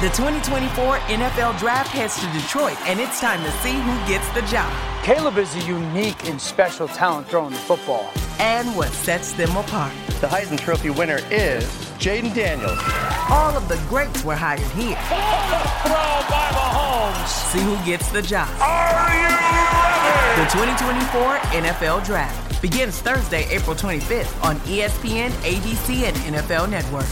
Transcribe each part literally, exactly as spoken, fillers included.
The twenty twenty-four N F L Draft heads to Detroit, and it's time to see who gets the job. Caleb is a unique and special talent throwing the football. And what sets them apart. The Heisman Trophy winner is Jaden Daniels. All of the greats were hired here. Throw by Mahomes. See who gets the job. Are you ready? The twenty twenty-four N F L Draft begins Thursday, April twenty-fifth on E S P N, A B C, and N F L Network.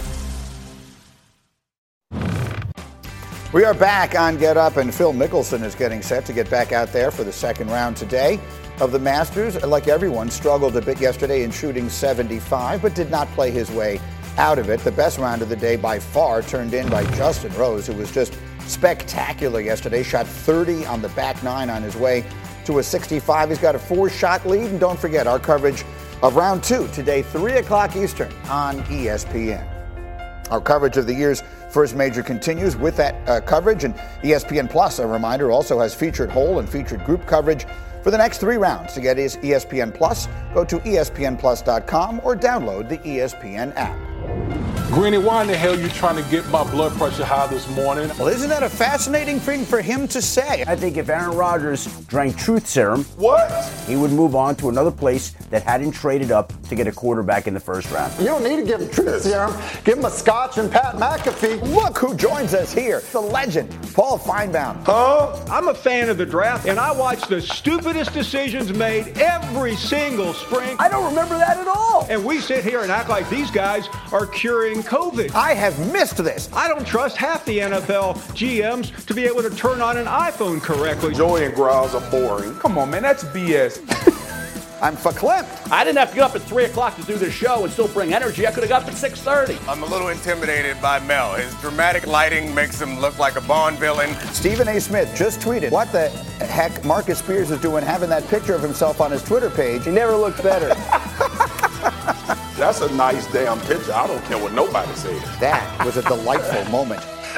We are back on Get Up, and Phil Mickelson is getting set to get back out there for the second round today of the Masters. Like everyone, struggled a bit yesterday in shooting seventy-five, but did not play his way out of it. The best round of the day by far turned in by Justin Rose, who was just spectacular yesterday. Shot thirty on the back nine on his way to a sixty-five. He's got a four-shot lead, and don't forget our coverage of round two today, three o'clock Eastern on E S P N. Our coverage of the year's first major continues with that uh, coverage, and E S P N Plus, a reminder, also has featured whole and featured group coverage for the next three rounds. To get E S P N Plus, go to E S P N plus dot com or download the E S P N app. Greeny, why in the hell are you trying to get my blood pressure high this morning? Well, isn't that a fascinating thing for him to say? I think if Aaron Rodgers drank Truth Serum, what? He would move on to another place that hadn't traded up to get a quarterback in the first round. You don't need to give him Truth Serum. Give him a Scotch and Pat McAfee. Look who joins us here, the legend, Paul Feinbaum. Huh? I'm a fan of the draft, and I watch the stupidest decisions made every single spring. I don't remember that at all. And we sit here and act like these guys are curing COVID. I have missed this. I don't trust half the N F L G Ms to be able to turn on an iPhone correctly. Joey and Grouse are boring. Come on, man, that's B S. I'm verklempt. I didn't have to get up at three o'clock to do this show and still bring energy. I could have got up at six thirty. I'm a little intimidated by Mel. His dramatic lighting makes him look like a Bond villain. Stephen A. Smith just tweeted, what the heck Marcus Spears is doing having that picture of himself on his Twitter page. He never looked better. That's a nice damn picture. I don't care what nobody says. That was a delightful moment.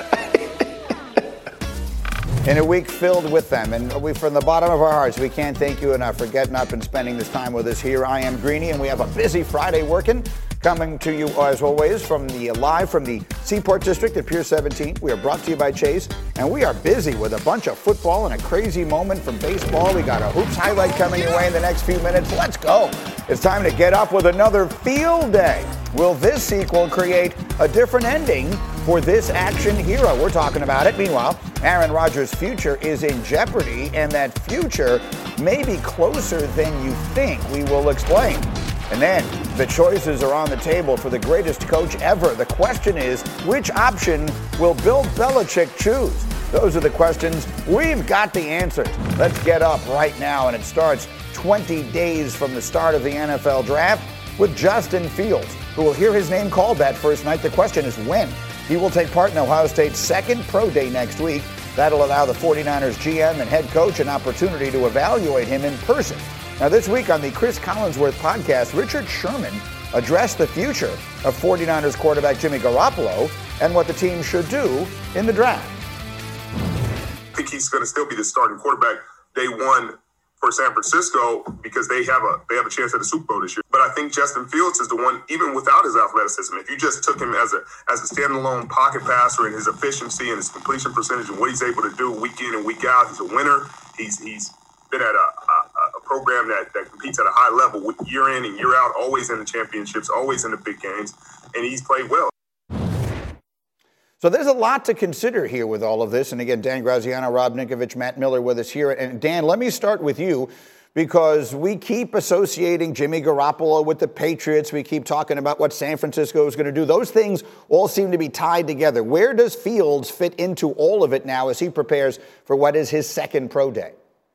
In a week filled with them, and we, from the bottom of our hearts, we can't thank you enough for getting up and spending this time with us here. I am Greeny, and we have a busy Friday working, coming to you as always from the live from the Seaport District at Pier seventeen. We are brought to you by Chase, and we are busy with a bunch of football and a crazy moment from baseball. We got a hoops highlight coming your way in the next few minutes. Let's go. It's time to get up with another field day. Will this sequel create a different ending for this action hero? We're talking about it. Meanwhile, Aaron Rodgers' future is in jeopardy, and that future may be closer than you think. We will explain. And then the choices are on the table for the greatest coach ever. The question is, which option will Bill Belichick choose? Those are the questions. We've got the answers. Let's get up right now, and it starts twenty days from the start of the N F L Draft with Justin Fields, who will hear his name called that first night. The question is when. He will take part in Ohio State's second pro day next week. That'll allow the 49ers G M and head coach an opportunity to evaluate him in person. Now, this week on the Chris Collinsworth podcast, Richard Sherman addressed the future of 49ers quarterback Jimmy Garoppolo and what the team should do in the draft. I think he's going to still be the starting quarterback day one for San Francisco because they have a they have a chance at the Super Bowl this year. But I think Justin Fields is the one, even without his athleticism. If you just took him as a as a standalone pocket passer and his efficiency and his completion percentage and what he's able to do week in and week out, he's a winner. He's he's been at a, a, a program that, that competes at a high level year in and year out, always in the championships, always in the big games, and he's played well. So there's a lot to consider here with all of this. And again, Dan Graziano, Rob Ninkovich, Matt Miller with us here. And Dan, let me start with you because we keep associating Jimmy Garoppolo with the Patriots. We keep talking about what San Francisco is going to do. Those things all seem to be tied together. Where does Fields fit into all of it now as he prepares for what is his second pro day?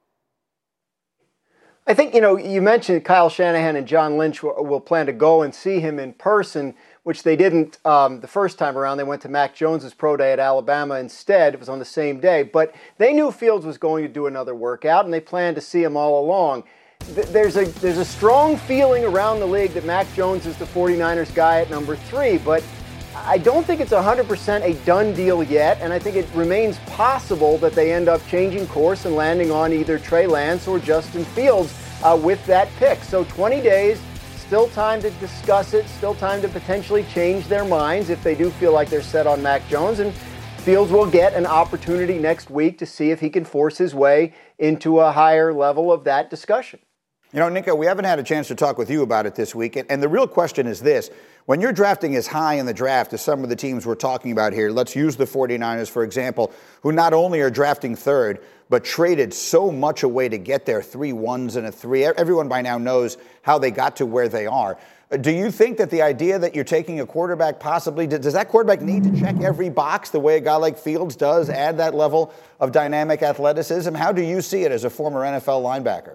I think, you know, you mentioned Kyle Shanahan and John Lynch will, will plan to go and see him in person, which they didn't um, the first time around. They went to Mac Jones's pro day at Alabama instead. It was on the same day. But they knew Fields was going to do another workout, and they planned to see him all along. Th- there's a there's a strong feeling around the league that Mac Jones is the 49ers guy at number three, but I don't think it's one hundred percent a done deal yet, and I think it remains possible that they end up changing course and landing on either Trey Lance or Justin Fields uh, with that pick. So twenty days, still time to discuss it, still time to potentially change their minds if they do feel like they're set on Mac Jones. And Fields will get an opportunity next week to see if he can force his way into a higher level of that discussion. You know, Nico, we haven't had a chance to talk with you about it this week. And the real question is this. When you're drafting as high in the draft as some of the teams we're talking about here, let's use the 49ers, for example, who not only are drafting third, but traded so much away to get there, three ones and a three. Everyone by now knows how they got to where they are. Do you think that the idea that you're taking a quarterback possibly, does that quarterback need to check every box the way a guy like Fields does, add that level of dynamic athleticism? How do you see it as a former N F L linebacker?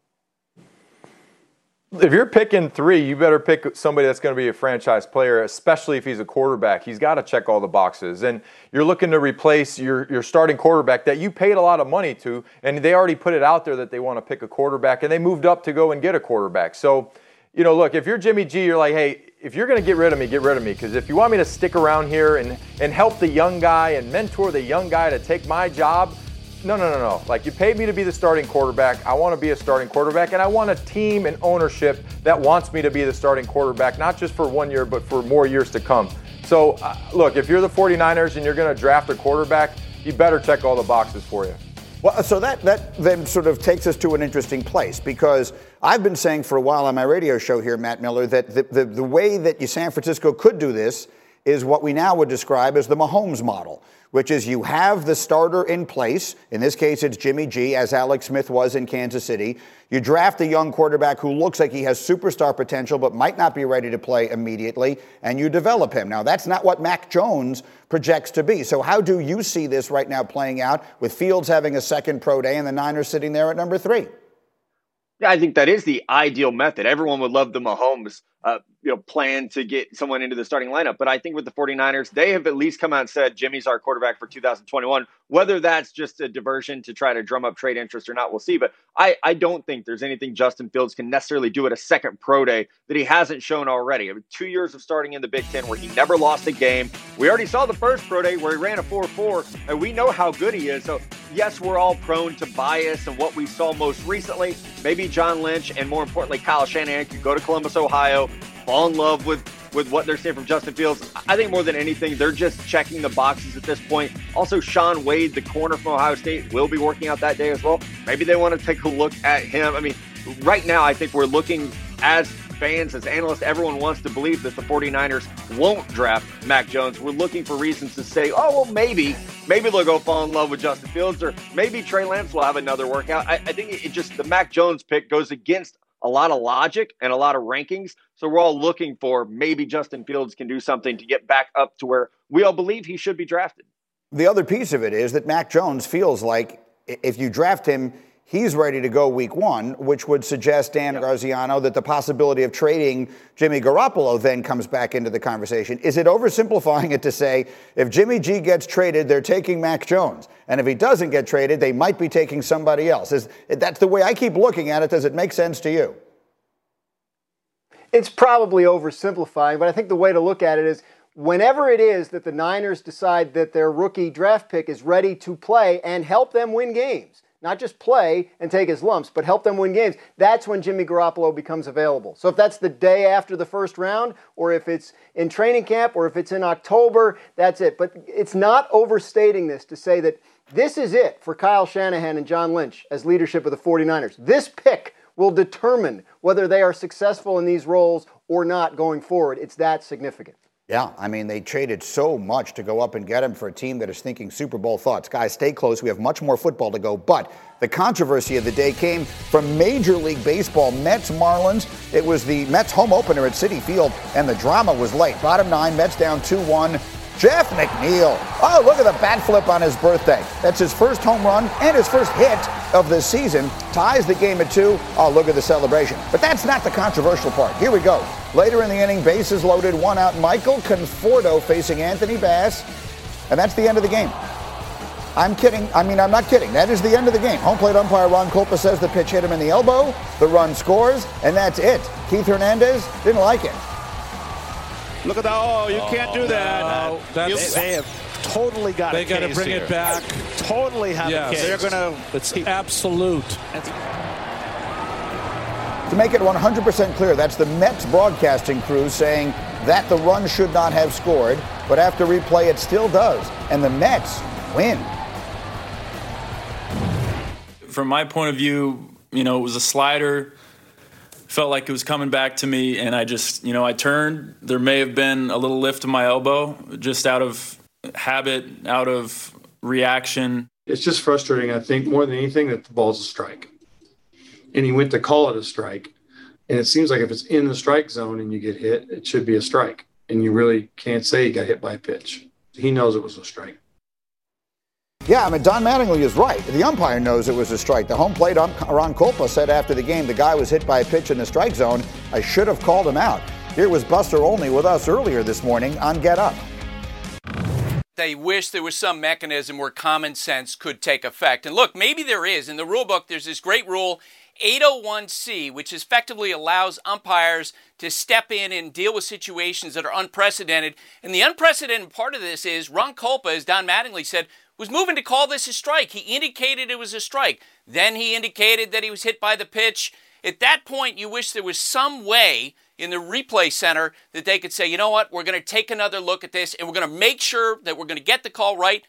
If you're picking three, you better pick somebody that's going to be a franchise player, especially if he's a quarterback. He's got to check all the boxes. And you're looking to replace your, your starting quarterback that you paid a lot of money to, and they already put it out there that they want to pick a quarterback, and they moved up to go and get a quarterback. So, you know, look, if you're Jimmy G, you're like, hey, if you're going to get rid of me, get rid of me. Because if you want me to stick around here and, and help the young guy and mentor the young guy to take my job, No, no, no, no. Like, you paid me to be the starting quarterback. I want to be a starting quarterback, and I want a team and ownership that wants me to be the starting quarterback, not just for one year, but for more years to come. So, uh, look, if you're the 49ers and you're going to draft a quarterback, you better check all the boxes for you. Well, so that, that then sort of takes us to an interesting place, because I've been saying for a while on my radio show here, Matt Miller, that the, the, the way that you San Francisco could do this is what we now would describe as the Mahomes model, which is you have the starter in place. In this case, it's Jimmy G, as Alex Smith was in Kansas City. You draft a young quarterback who looks like he has superstar potential but might not be ready to play immediately, and you develop him. Now, that's not what Mac Jones projects to be. So how do you see this right now playing out with Fields having a second pro day and the Niners sitting there at number three? Yeah, I think that is the ideal method. Everyone would love the Mahomes uh, you know, plan to get someone into the starting lineup. But I think with the 49ers, they have at least come out and said, Jimmy's our quarterback for two thousand twenty-one. Whether that's just a diversion to try to drum up trade interest or not, we'll see. But I, I don't think there's anything Justin Fields can necessarily do at a second pro day that he hasn't shown already. I mean, two years of starting in the Big Ten where he never lost a game. We already saw the first pro day where he ran a four four, and we know how good he is. So, yes, we're all prone to bias and what we saw most recently. Maybe John Lynch and, more importantly, Kyle Shanahan could go to Columbus, Ohio, fall in love with, with what they're seeing from Justin Fields. I think more than anything, they're just checking the boxes at this point. Also, Shaun Wade, the corner from Ohio State, will be working out that day as well. Maybe they want to take a look at him. I mean, right now, I think we're looking as fans, as analysts, everyone wants to believe that the 49ers won't draft Mac Jones. We're looking for reasons to say, oh, well, maybe, maybe they'll go fall in love with Justin Fields, or maybe Trey Lance will have another workout. I, I think it just, the Mac Jones pick goes against a lot of logic and a lot of rankings. So we're all looking for maybe Justin Fields can do something to get back up to where we all believe he should be drafted. The other piece of it is that Mac Jones feels like if you draft him, he's ready to go week one, which would suggest, Dan yep. Garziano, that the possibility of trading Jimmy Garoppolo then comes back into the conversation. Is it oversimplifying it to say if Jimmy G gets traded, they're taking Mac Jones? And if he doesn't get traded, they might be taking somebody else? Is that's the way I keep looking at it. Does it make sense to you? It's probably oversimplifying, but I think the way to look at it is whenever it is that the Niners decide that their rookie draft pick is ready to play and help them win games, not just play and take his lumps, but help them win games, that's when Jimmy Garoppolo becomes available. So if that's the day after the first round, or if it's in training camp, or if it's in October, that's it. But it's not overstating this to say that this is it for Kyle Shanahan and John Lynch as leadership of the 49ers. This pick will determine whether they are successful in these roles or not going forward. It's that significant. Yeah, I mean, they traded so much to go up and get him for a team that is thinking Super Bowl thoughts. Guys, stay close. We have much more football to go. But the controversy of the day came from Major League Baseball. Mets, Marlins. It was the Mets home opener at Citi Field, and the drama was late. Bottom nine, Mets down two one. Jeff McNeil. Oh, look at the bat flip on his birthday. That's his first home run and his first hit of the season. Ties the game at two. Oh, look at the celebration. But that's not the controversial part. Here we go. Later in the inning, bases loaded, one out. Michael Conforto facing Anthony Bass. And that's the end of the game. I'm kidding. I mean, I'm not kidding. That is the end of the game. Home plate umpire Ron Kulpa says the pitch hit him in the elbow. The run scores, and that's it. Keith Hernandez didn't like it. Look at that. Oh, you oh, can't do that. No, that's, they have totally got they a case got to bring here. it back. Totally have yes. a case. They're going to. It's absolute. To make it one hundred percent clear, that's the Mets broadcasting crew saying that the run should not have scored, but after replay it still does, and the Mets win. From my point of view, you know, it was a slider. Felt like it was coming back to me, and I just, you know, I turned. There may have been a little lift of my elbow, just out of habit, out of reaction. It's just frustrating, I think, more than anything, that the ball's a strike. And he went to call it a strike. And it seems like if it's in the strike zone and you get hit, it should be a strike. And you really can't say he got hit by a pitch. He knows it was a strike. Yeah, I mean, Don Mattingly is right. The umpire knows it was a strike. The home plate ump, Ron Kolpa, said after the game the guy was hit by a pitch in the strike zone. I should have called him out. Here was Buster Olney with us earlier this morning on Get Up. They wish there was some mechanism where common sense could take effect. And look, maybe there is. In the rule book, there's this great rule, eight oh one C, which effectively allows umpires to step in and deal with situations that are unprecedented. And the unprecedented part of this is Ron Kolpa, as Don Mattingly said, was moving to call this a strike. He indicated it was a strike. Then he indicated that he was hit by the pitch. At that point, you wish there was some way in the replay center that they could say, you know what, we're going to take another look at this, and we're going to make sure that we're going to get the call right.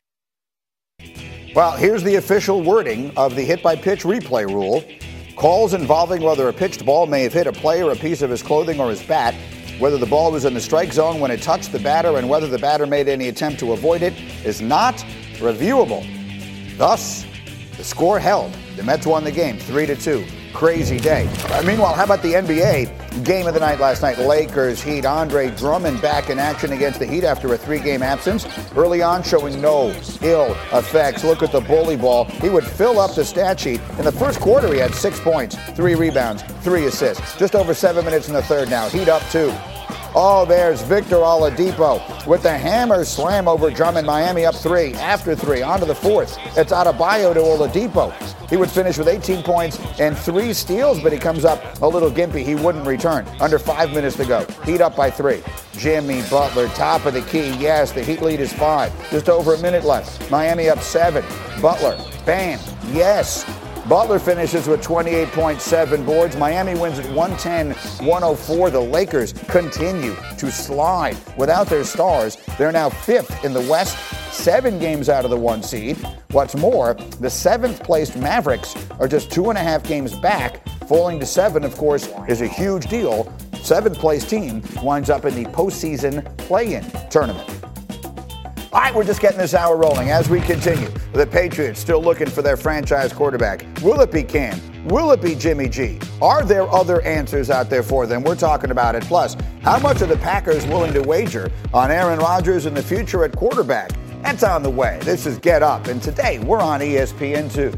Well, here's the official wording of the hit-by-pitch replay rule. Calls involving whether a pitched ball may have hit a player, a piece of his clothing, or his bat, whether the ball was in the strike zone when it touched the batter, and whether the batter made any attempt to avoid it, is not reviewable. Thus, the score held. The Mets won the game three to two. Crazy day. Uh, meanwhile, how about the N B A game of the night last night? Lakers, Heat. Andre Drummond back in action against the Heat after a three-game absence. Early on, showing no ill effects. Look at the bully ball. He would fill up the stat sheet. In the first quarter, he had six points, three rebounds, three assists. Just over seven minutes in the third now. Heat up two. Oh, there's Victor Oladipo with the hammer slam over Drummond. Miami up three, after three, on to the fourth. It's Adebayo to Oladipo. He would finish with eighteen points and three steals, but he comes up a little gimpy. He wouldn't return. Under five minutes to go. Heat up by three. Jimmy Butler, top of the key. Yes, the Heat lead is five. Just over a minute left. Miami up seven. Butler, bam, yes. Butler finishes with twenty-eight point seven boards. Miami wins at one ten one oh four. The Lakers continue to slide without their stars. They're now fifth in the West, seven games out of the one seed. What's more, the seventh-placed Mavericks are just two and a half games back. Falling to seven, of course, is a huge deal. Seventh-place team winds up in the postseason play-in tournament. All right, we're just getting this hour rolling as we continue. The Patriots still looking for their franchise quarterback. Will it be Cam? Will it be Jimmy G? Are there other answers out there for them? We're talking about it. Plus, how much are the Packers willing to wager on Aaron Rodgers in the future at quarterback? That's on the way. This is Get Up, and today we're on E S P N two.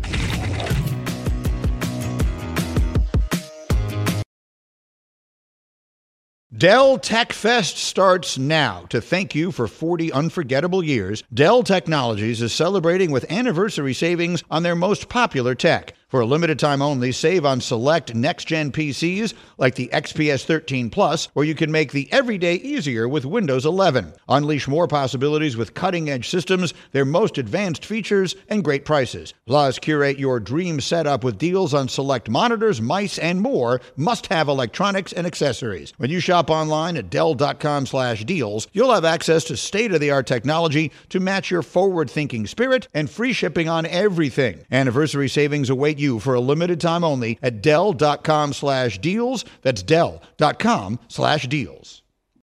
Dell Tech Fest starts now. To thank you for forty unforgettable years, Dell Technologies is celebrating with anniversary savings on their most popular tech. For a limited time only, save on select next-gen P Cs like the X P S thirteen Plus, where you can make the everyday easier with Windows eleven. Unleash more possibilities with cutting-edge systems, their most advanced features, and great prices. Plus, curate your dream setup with deals on select monitors, mice, and more must-have electronics and accessories. When you shop online at Dell.com slash deals, you'll have access to state-of-the-art technology to match your forward-thinking spirit and free shipping on everything. Anniversary savings await you for a limited time only at Dell.com slash deals. That's Dell.com slash deals.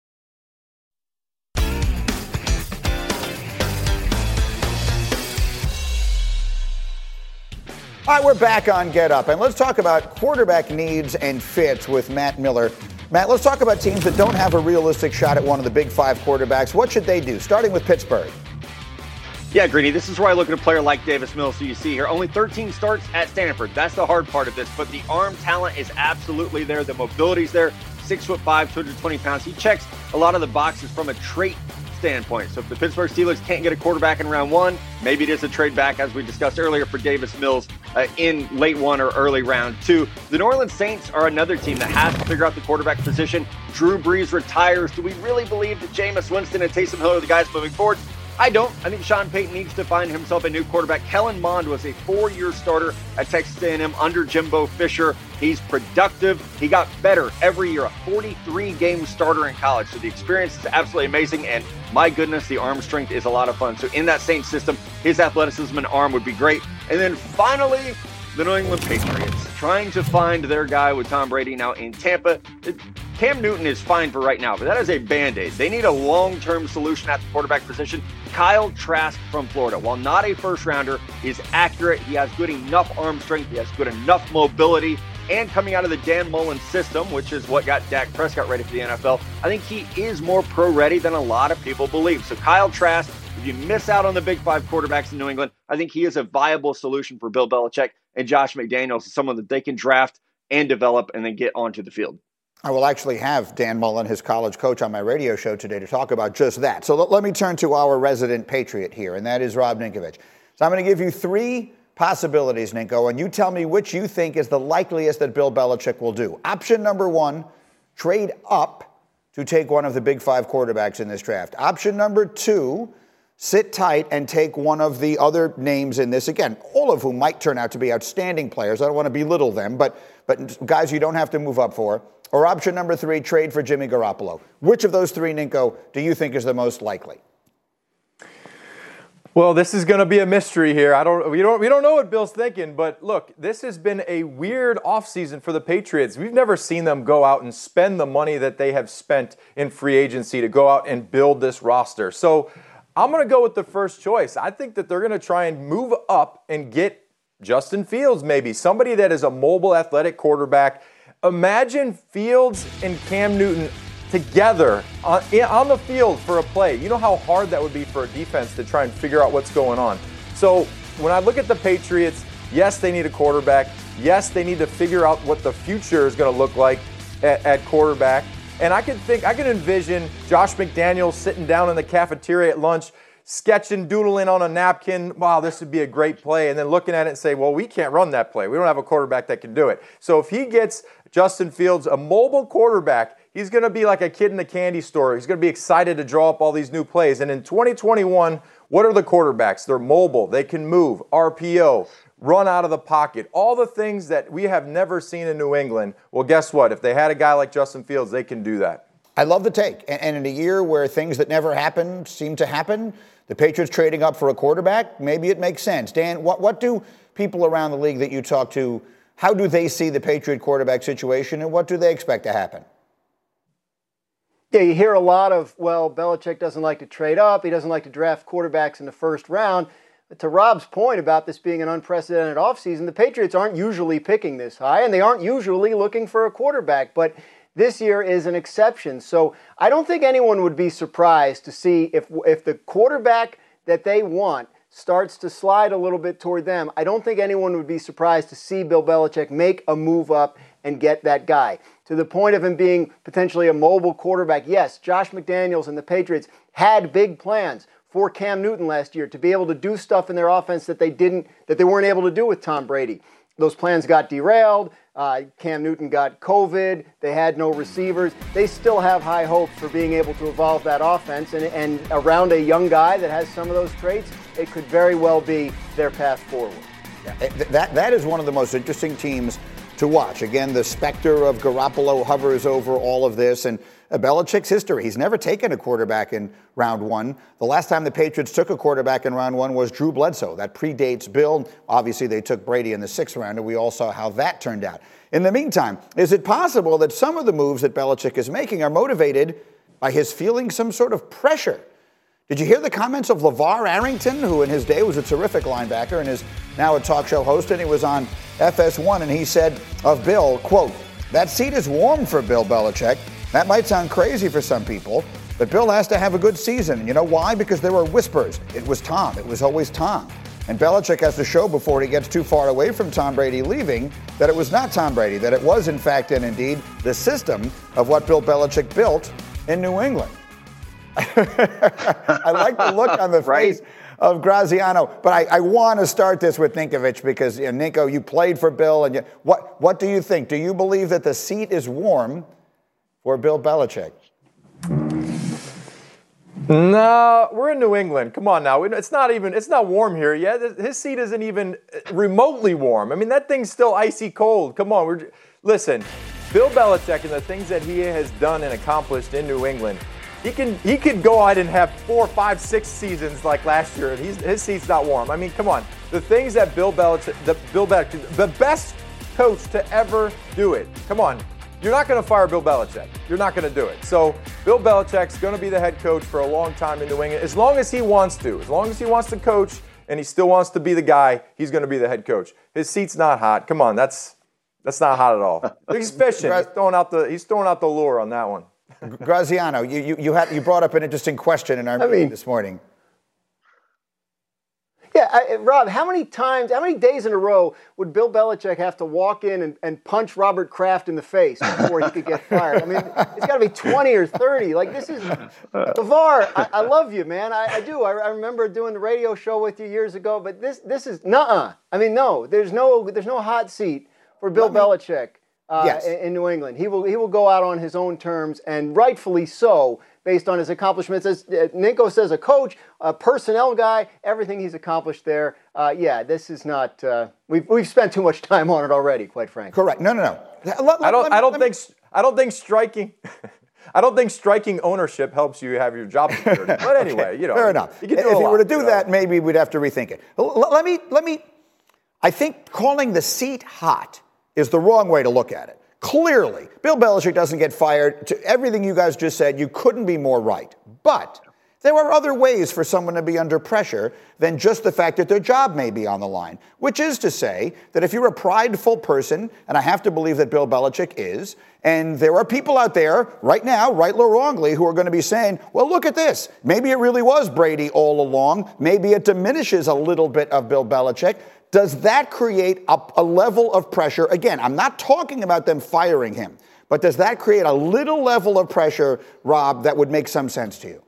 All right, we're back on Get Up, and let's talk about quarterback needs and fits with Matt Miller. Matt, let's talk about teams that don't have a realistic shot at one of the big five quarterbacks. What should they do? Starting with Pittsburgh. Yeah, Greeny, this is where I look at a player like Davis Mills, who you see here. Only thirteen starts at Stanford. That's the hard part of this, but the arm talent is absolutely there. The mobility's there. Six foot five, two hundred twenty pounds. He checks a lot of the boxes from a trait standpoint. So if the Pittsburgh Steelers can't get a quarterback in round one, maybe it is a trade back, as we discussed earlier, for Davis Mills uh, in late one or early round two. The New Orleans Saints are another team that has to figure out the quarterback position. Drew Brees retires. Do we really believe that Jameis Winston and Taysom Hill are the guys moving forward? I don't. I think Sean Payton needs to find himself a new quarterback. Kellen Mond was a four-year starter at Texas A and M under Jimbo Fisher. He's productive. He got better every year, a forty-three game starter in college. So the experience is absolutely amazing. And my goodness, the arm strength is a lot of fun. So in that Saints system, his athleticism and arm would be great. And then finally, the New England Patriots, trying to find their guy with Tom Brady now in Tampa. It, Cam Newton is fine for right now, but that is a Band-Aid. They need a long-term solution at the quarterback position. Kyle Trask from Florida, while not a first-rounder, is accurate. He has good enough arm strength. He has good enough mobility. And coming out of the Dan Mullen system, which is what got Dak Prescott ready for the N F L, I think he is more pro-ready than a lot of people believe. So Kyle Trask, if you miss out on the big five quarterbacks in New England, I think he is a viable solution for Bill Belichick. And Josh McDaniels is someone that they can draft and develop and then get onto the field. I will actually have Dan Mullen, his college coach, on my radio show today to talk about just that. So let, let me turn to our resident Patriot here, and that is Rob Ninkovich. So I'm going to give you three possibilities, Ninko, and you tell me which you think is the likeliest that Bill Belichick will do. Option number one, trade up to take one of the big five quarterbacks in this draft. Option number two, sit tight and take one of the other names in this, again, all of whom might turn out to be outstanding players. I don't want to belittle them, but, but guys you don't have to move up for. Or option number three, trade for Jimmy Garoppolo. Which of those three, Ninko, do you think is the most likely? Well, this is going to be a mystery here. I don't, we don't, we don't know what Bill's thinking, but look, this has been a weird offseason for the Patriots. We've never seen them go out and spend the money that they have spent in free agency to go out and build this roster. So I'm going to go with the first choice. I think that they're going to try and move up and get Justin Fields, maybe somebody that is a mobile, athletic quarterback. Imagine Fields and Cam Newton together on, on the field for a play. You know how hard that would be for a defense to try and figure out what's going on. So when I look at the Patriots, yes, they need a quarterback. Yes, they need to figure out what the future is going to look like at, at quarterback. And I can think, I can envision Josh McDaniels sitting down in the cafeteria at lunch, sketching, doodling on a napkin. Wow, this would be a great play. And then looking at it and say, well, we can't run that play. We don't have a quarterback that can do it. So if he gets Justin Fields, a mobile quarterback, he's going to be like a kid in a candy store. He's going to be excited to draw up all these new plays. And in twenty twenty-one, what are the quarterbacks? They're mobile. They can move, R P O, run out of the pocket, all the things that we have never seen in New England. Well, guess what? If they had a guy like Justin Fields, they can do that. I love the take. And in a year where things that never happened seem to happen, the Patriots trading up for a quarterback, maybe it makes sense. Dan, what, what do people around the league that you talk to, how do they see the Patriot quarterback situation, and what do they expect to happen? Yeah, you hear a lot of, well, Belichick doesn't like to trade up. He doesn't like to draft quarterbacks in the first round. But to Rob's point about this being an unprecedented offseason, the Patriots aren't usually picking this high, and they aren't usually looking for a quarterback. But this year is an exception. So I don't think anyone would be surprised to see if if the quarterback that they want starts to slide a little bit toward them. I don't think anyone would be surprised to see Bill Belichick make a move up and get that guy. To the point of him being potentially a mobile quarterback, yes, Josh McDaniels and the Patriots had big plans for Cam Newton last year to be able to do stuff in their offense that they didn't, that they weren't able to do with Tom Brady. Those plans got derailed. Uh, Cam Newton got COVID. They had no receivers. They still have high hopes for being able to evolve that offense. And, and around a young guy that has some of those traits, it could very well be their path forward. Yeah. That, that is one of the most interesting teams to watch. Again, the specter of Garoppolo hovers over all of this. And Belichick's history, he's never taken a quarterback in round one. The last time the Patriots took a quarterback in round one was Drew Bledsoe. That predates Bill. Obviously, they took Brady in the sixth round, and we all saw how that turned out. In the meantime, is it possible that some of the moves that Belichick is making are motivated by his feeling some sort of pressure? Did you hear the comments of LeVar Arrington, who in his day was a terrific linebacker and is now a talk show host, and he was on F S one, and he said of Bill, quote, "That seat is warm for Bill Belichick. That might sound crazy for some people, but Bill has to have a good season. You know why? Because there were whispers. It was Tom. It was always Tom. And Belichick has to show before he gets too far away from Tom Brady leaving that it was not Tom Brady, that it was, in fact, and indeed, the system of what Bill Belichick built in New England." I like the look on the right? face of Graziano, but I, I want to start this with Ninkovich because, you know, Ninko, you played for Bill, and you, what what do you think? Do you believe that the seat is warm for Bill Belichick? No, we're in New England. Come on now. It's not even, it's not warm here yet. His seat isn't even remotely warm. I mean, that thing's still icy cold. Come on. We're, listen, Bill Belichick and the things that he has done and accomplished in New England, he can he could go out and have four, five, six seasons like last year, and he's, his seat's not warm. I mean, come on. The things that Bill Belichick, the, Bill Belichick, the best coach to ever do it. Come on. You're not going to fire Bill Belichick. You're not going to do it. So Bill Belichick's going to be the head coach for a long time in New England, as long as he wants to. As long as he wants to coach and he still wants to be the guy, he's going to be the head coach. His seat's not hot. Come on, that's that's not hot at all. He's fishing. He's throwing out the he's throwing out the lure on that one. Graziano, you you you, had, you brought up an interesting question in our I meeting mean, this morning. Yeah, I, Rob, how many times, how many days in a row would Bill Belichick have to walk in and, and punch Robert Kraft in the face before he could get fired? I mean, it's got to be twenty or thirty. Like, this is, LeVar, I, I love you, man. I, I do. I, I remember doing the radio show with you years ago, but this this is, nuh-uh. I mean, no, there's no there's no hot seat for Bill me, Belichick uh, yes. in, in New England. He will, he will go out on his own terms, and rightfully so, based on his accomplishments. As uh, Ninko says, a coach, a personnel guy, everything he's accomplished there. Uh, yeah, this is not, uh, we've, we've spent too much time on it already, quite frankly. Correct. No, no, no. Let, let, I don't, me, I don't think, me... I don't think striking, I don't think striking ownership helps you have your job secured. But anyway, okay, you know. Fair enough. You can if do you lot, were to do you know? that, maybe we'd have to rethink it. Let, let me, let me, I think calling the seat hot is the wrong way to look at it. Clearly, Bill Belichick doesn't get fired. To everything you guys just said, you couldn't be more right. But there are other ways for someone to be under pressure than just the fact that their job may be on the line, which is to say that if you're a prideful person, and I have to believe that Bill Belichick is, and there are people out there right now, rightly or wrongly, who are going to be saying, well, look at this. Maybe it really was Brady all along. Maybe it diminishes a little bit of Bill Belichick. Does that create a, a level of pressure? Again, I'm not talking about them firing him, but does that create a little level of pressure, Rob, that would make some sense to you?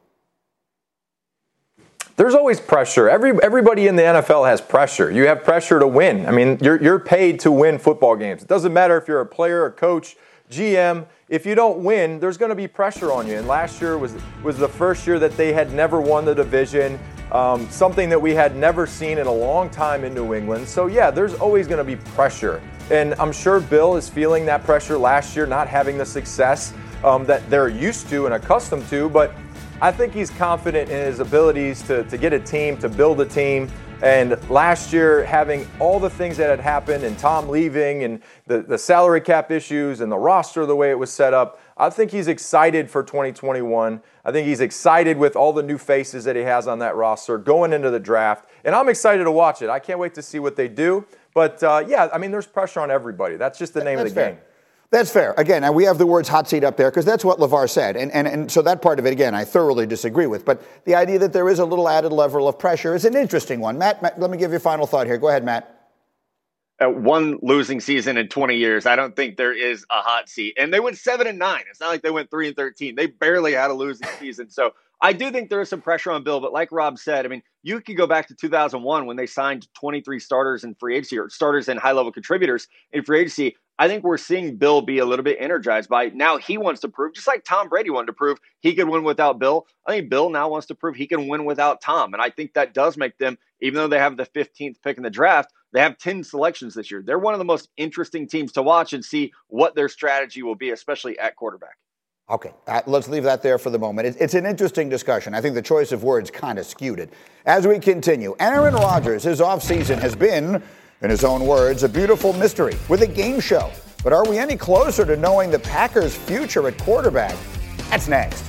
There's always pressure. Every everybody in the N F L has pressure. You have pressure to win. I mean, you're you're paid to win football games. It doesn't matter if you're a player, a coach, G M. If you don't win, there's going to be pressure on you. And last year was was the first year that they had never won the division. Um, something that we had never seen in a long time in New England. So, yeah, there's always going to be pressure. And I'm sure Bill is feeling that pressure last year, not having the success um, that they're used to and accustomed to. But I think he's confident in his abilities to, to get a team, to build a team. And last year, having all the things that had happened and Tom leaving and the, the salary cap issues and the roster the way it was set up, I think he's excited for twenty twenty-one. I think he's excited with all the new faces that he has on that roster going into the draft. And I'm excited to watch it. I can't wait to see what they do. But, uh, yeah, I mean, there's pressure on everybody. That's just the name that's of the fair. game. That's fair. Again, and we have the words hot seat up there because that's what LeVar said. And, and, and so that part of it, again, I thoroughly disagree with. But the idea that there is a little added level of pressure is an interesting one. Matt, Matt let me give you a final thought here. Go ahead, Matt. Uh, one losing season in twenty years, I don't think there is a hot seat. And they went seven and nine. It's not like they went three and thirteen. They barely had a losing season. So I do think there is some pressure on Bill. But like Rob said, I mean, you could go back to two thousand one when they signed twenty-three starters in free agency or starters and high-level contributors in free agency. I think we're seeing Bill be a little bit energized by now he wants to prove, just like Tom Brady wanted to prove he could win without Bill. I think Bill now wants to prove he can win without Tom. And I think that does make them, even though they have the fifteenth pick in the draft, they have ten selections this year. They're one of the most interesting teams to watch and see what their strategy will be, especially at quarterback. Okay, uh, let's leave that there for the moment. It, it's an interesting discussion. I think the choice of words kind of skewed it. As we continue, Aaron Rodgers, his offseason has been, in his own words, a beautiful mystery with a game show. But are we any closer to knowing the Packers' future at quarterback? That's next.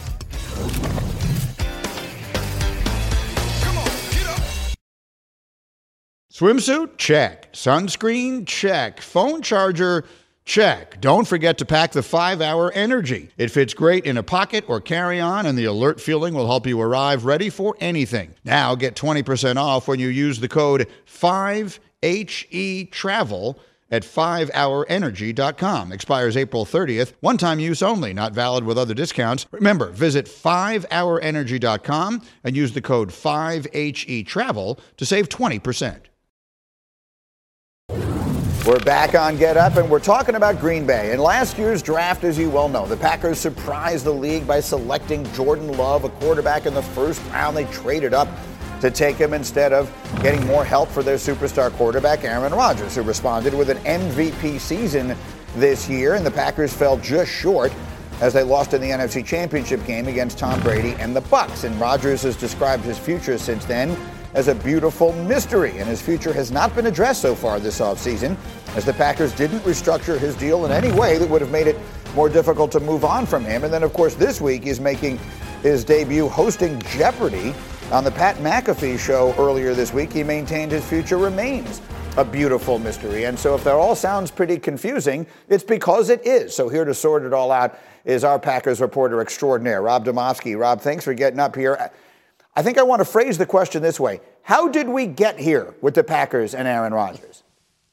Swimsuit? Check. Sunscreen? Check. Phone charger? Check. Don't forget to pack the five hour Energy. It fits great in a pocket or carry-on, and the alert feeling will help you arrive ready for anything. Now get twenty percent off when you use the code five H E travel at five hour energy dot com. Expires April thirtieth. One-time use only, not valid with other discounts. Remember, visit five hour energy dot com and use the code five H E travel to save twenty percent. We're back on Get Up, and we're talking about Green Bay. In last year's draft, as you well know, the Packers surprised the league by selecting Jordan Love, a quarterback, in the first round. They traded up to take him instead of getting more help for their superstar quarterback, Aaron Rodgers, who responded with an M V P season this year, and the Packers fell just short as they lost in the N F C Championship game against Tom Brady and the Bucs. And Rodgers has described his future since then as a beautiful mystery, and his future has not been addressed so far this offseason, as the Packers didn't restructure his deal in any way that would have made it more difficult to move on from him. And then, of course, this week he's making his debut hosting Jeopardy! On the Pat McAfee show earlier this week. He maintained his future remains a beautiful mystery. And so if that all sounds pretty confusing, it's because it is. So here to sort it all out is our Packers reporter extraordinaire, Rob Demovsky. Rob, thanks for getting up here. I think I want to phrase the question this way. How did we get here with the Packers and Aaron Rodgers?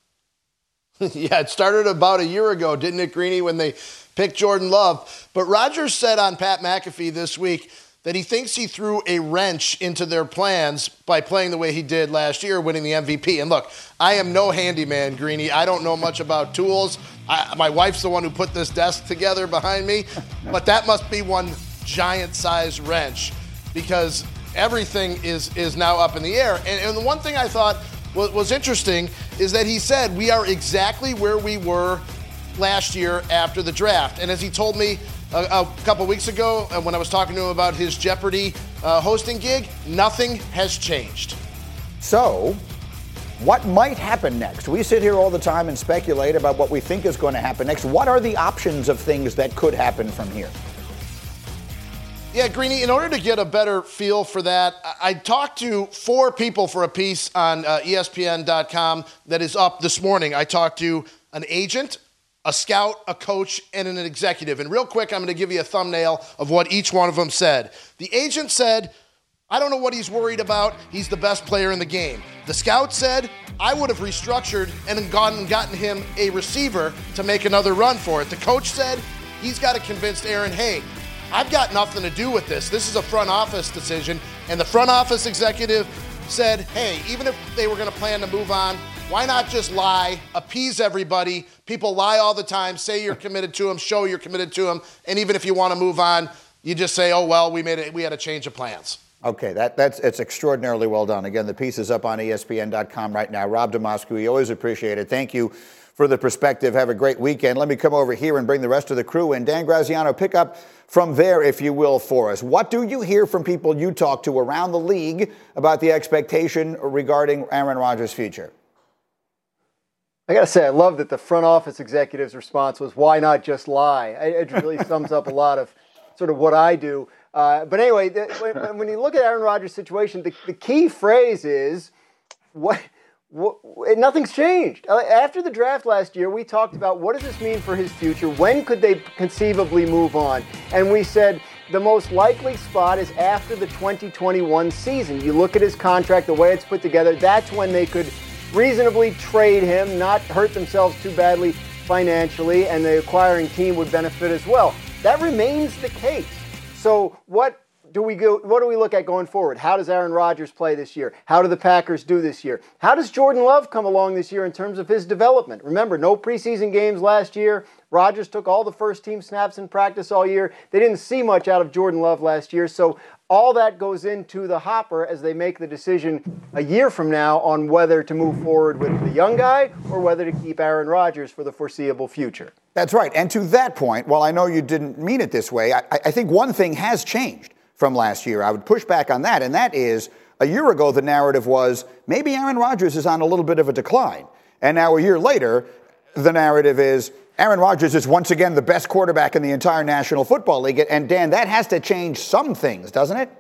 Yeah, it started about a year ago, didn't it, Greeny, when they picked Jordan Love. But Rodgers said on Pat McAfee this week that he thinks he threw a wrench into their plans by playing the way he did last year, winning the M V P. And look, I am no handyman, Greeny. I don't know much about tools. I, my wife's the one who put this desk together behind me. But that must be one giant-sized wrench, because everything is is now up in the air. And, and the one thing I thought was, was interesting is that he said we are exactly where we were last year after the draft. And as he told me a, a couple weeks ago uh, when I was talking to him about his Jeopardy! Uh, hosting gig, nothing has changed. So, what might happen next? We sit here all the time and speculate about what we think is going to happen next. What are the options of things that could happen from here? Yeah, Greeny, in order to get a better feel for that, I talked to four people for a piece on uh, E S P N dot com that is up this morning. I talked to an agent, a scout, a coach, and an executive. And real quick, I'm going to give you a thumbnail of what each one of them said. The agent said, I don't know what he's worried about. He's the best player in the game. The scout said, I would have restructured and gone and gotten him a receiver to make another run for it. The coach said, he's got to convince Aaron, hey, I've got nothing to do with this. This is a front office decision. And the front office executive said, hey, even if they were going to plan to move on, why not just lie, appease everybody? People lie all the time, say you're committed to them, show you're committed to them. And even if you want to move on, you just say, oh, well, we made it. We had a change of plans. Okay, that, that's it's extraordinarily well done. Again, the piece is up on E S P N dot com right now. Rob Demovsky, we always appreciate it. Thank you for the perspective. Have a great weekend. Let me come over here and bring the rest of the crew in. Dan Graziano, pick up from there, if you will, for us. What do you hear from people you talk to around the league about the expectation regarding Aaron Rodgers' future? I got to say, I love that the front office executive's response was, why not just lie? It really sums up a lot of sort of what I do. Uh, but anyway, the, when, when you look at Aaron Rodgers' situation, the, the key phrase is, what, what, nothing's changed. After the draft last year, we talked about what does this mean for his future? When could they conceivably move on? And we said the most likely spot is after the twenty twenty-one season. You look at his contract, the way it's put together, that's when they could reasonably trade him, not hurt themselves too badly financially, and the acquiring team would benefit as well. That remains the case. So what do we go? What do we look at going forward? How does Aaron Rodgers play this year? How do the Packers do this year? How does Jordan Love come along this year in terms of his development? Remember, no preseason games last year. Rodgers took all the first-team snaps in practice all year. They didn't see much out of Jordan Love last year, so all that goes into the hopper as they make the decision a year from now on whether to move forward with the young guy or whether to keep Aaron Rodgers for the foreseeable future. That's right. And to that point, while I know you didn't mean it this way, I, I think one thing has changed from last year. I would push back on that, and that is a year ago the narrative was maybe Aaron Rodgers is on a little bit of a decline. And now a year later, the narrative is Aaron Rodgers is once again the best quarterback in the entire National Football League. And Dan, that has to change some things, doesn't it?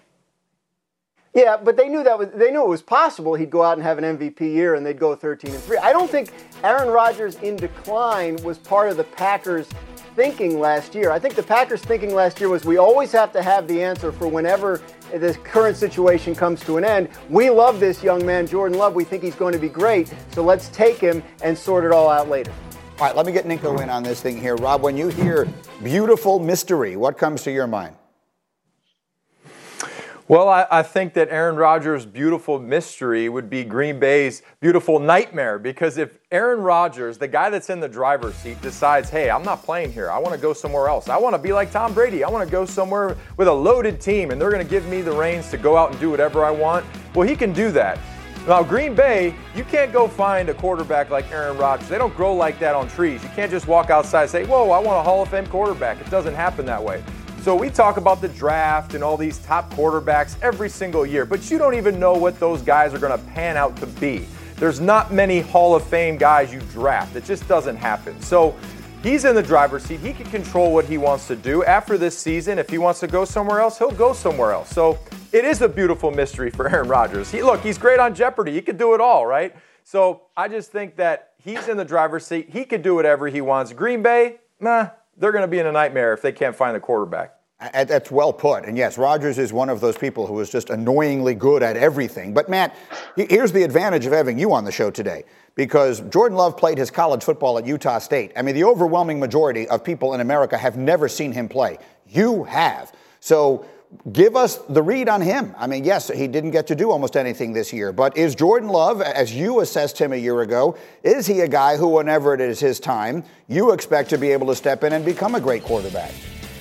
Yeah, but they knew that was they knew it was possible he'd go out and have an M V P year and they'd go thirteen and three. I don't think Aaron Rodgers in decline was part of the Packers' thinking last year. I think the Packers' thinking last year was we always have to have the answer for whenever this current situation comes to an end. We love this young man, Jordan Love. We think he's going to be great, so let's take him and sort it all out later. All right, let me get Nico in on this thing here. Rob, when you hear beautiful mystery, what comes to your mind? Well, I, I think that Aaron Rodgers' beautiful mystery would be Green Bay's beautiful nightmare, because if Aaron Rodgers, the guy that's in the driver's seat, decides, hey, I'm not playing here, I want to go somewhere else, I want to be like Tom Brady, I want to go somewhere with a loaded team and they're going to give me the reins to go out and do whatever I want, well, he can do that. Now, Green Bay, you can't go find a quarterback like Aaron Rodgers. They don't grow like that on trees. You can't just walk outside and say, whoa, I want a Hall of Fame quarterback. It doesn't happen that way. So we talk about the draft and all these top quarterbacks every single year, but you don't even know what those guys are going to pan out to be. There's not many Hall of Fame guys you draft. It just doesn't happen. So he's in the driver's seat. He can control what he wants to do. After this season, if he wants to go somewhere else, he'll go somewhere else. So it is a beautiful mystery for Aaron Rodgers. He, look, he's great on Jeopardy. He can do it all, right? So I just think that he's in the driver's seat. He can do whatever he wants. Green Bay, nah, they're going to be in a nightmare if they can't find the quarterback. That's well put. And yes, Rodgers is one of those people who is just annoyingly good at everything. But Matt, here's the advantage of having you on the show today, because Jordan Love played his college football at Utah State. I mean, the overwhelming majority of people in America have never seen him play. You have. So give us the read on him. I mean, yes, he didn't get to do almost anything this year, but is Jordan Love, as you assessed him a year ago, is he a guy who, whenever it is his time, you expect to be able to step in and become a great quarterback?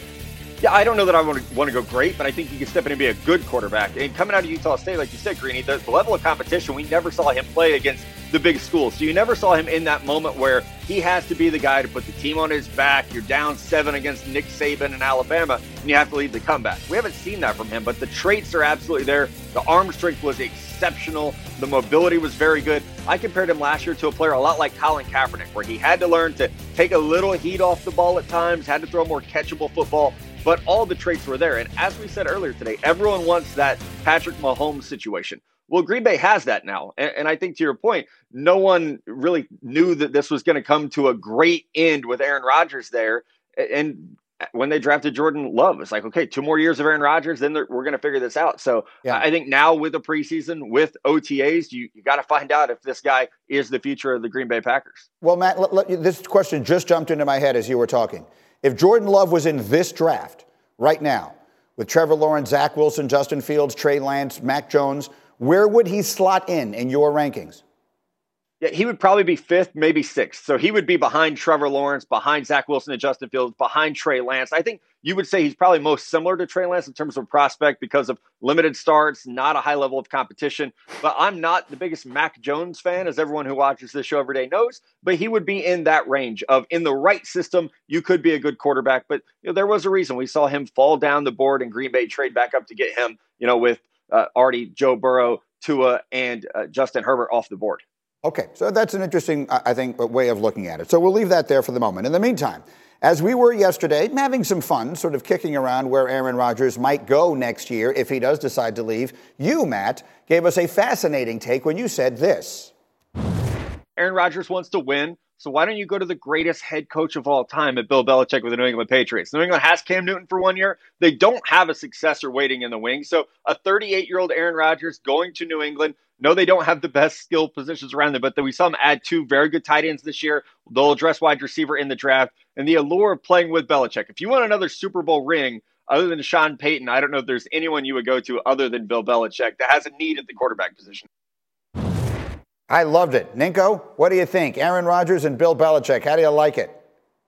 Yeah, I don't know that I want to, want to go great, but I think he can step in and be a good quarterback. And coming out of Utah State, like you said, Greeny, the, the level of competition, we never saw him play against the big schools. So you never saw him in that moment where he has to be the guy to put the team on his back. You're down seven against Nick Saban in Alabama, and you have to lead the comeback. We haven't seen that from him, but the traits are absolutely there. The arm strength was exceptional. The mobility was very good. I compared him last year to a player a lot like Colin Kaepernick, where he had to learn to take a little heat off the ball at times, had to throw more catchable football. But all the traits were there. And as we said earlier today, everyone wants that Patrick Mahomes situation. Well, Green Bay has that now. And, and I think to your point, no one really knew that this was going to come to a great end with Aaron Rodgers there. And when they drafted Jordan Love, it's like, okay, two more years of Aaron Rodgers, then we're going to figure this out. So yeah. I think now with the preseason, with O T As, you, you got to find out if this guy is the future of the Green Bay Packers. Well, Matt, let, let, this question just jumped into my head as you were talking. If Jordan Love was in this draft right now, with Trevor Lawrence, Zach Wilson, Justin Fields, Trey Lance, Mac Jones, where would he slot in in your rankings? Yeah, he would probably be fifth, maybe sixth. So he would be behind Trevor Lawrence, behind Zach Wilson and Justin Fields, behind Trey Lance. I think you would say he's probably most similar to Trey Lance in terms of prospect because of limited starts, not a high level of competition. But I'm not the biggest Mac Jones fan, as everyone who watches this show every day knows. But he would be in that range of, in the right system, you could be a good quarterback. But you know, there was a reason we saw him fall down the board and Green Bay trade back up to get him, you know, with uh, already Joe Burrow, Tua, and uh, Justin Herbert off the board. Okay, so that's an interesting, I think, way of looking at it. So we'll leave that there for the moment. In the meantime, as we were yesterday, having some fun, sort of kicking around where Aaron Rodgers might go next year if he does decide to leave, you, Matt, gave us a fascinating take when you said this. Aaron Rodgers wants to win, so why don't you go to the greatest head coach of all time at Bill Belichick with the New England Patriots? New England has Cam Newton for one year. They don't have a successor waiting in the wings. So a thirty-eight-year-old Aaron Rodgers going to New England. No, they don't have the best skill positions around them, but we saw them add two very good tight ends this year. They'll address wide receiver in the draft. And the allure of playing with Belichick. If you want another Super Bowl ring, other than Sean Payton, I don't know if there's anyone you would go to other than Bill Belichick that has a need at the quarterback position. I loved it. Ninko, what do you think? Aaron Rodgers and Bill Belichick, how do you like it?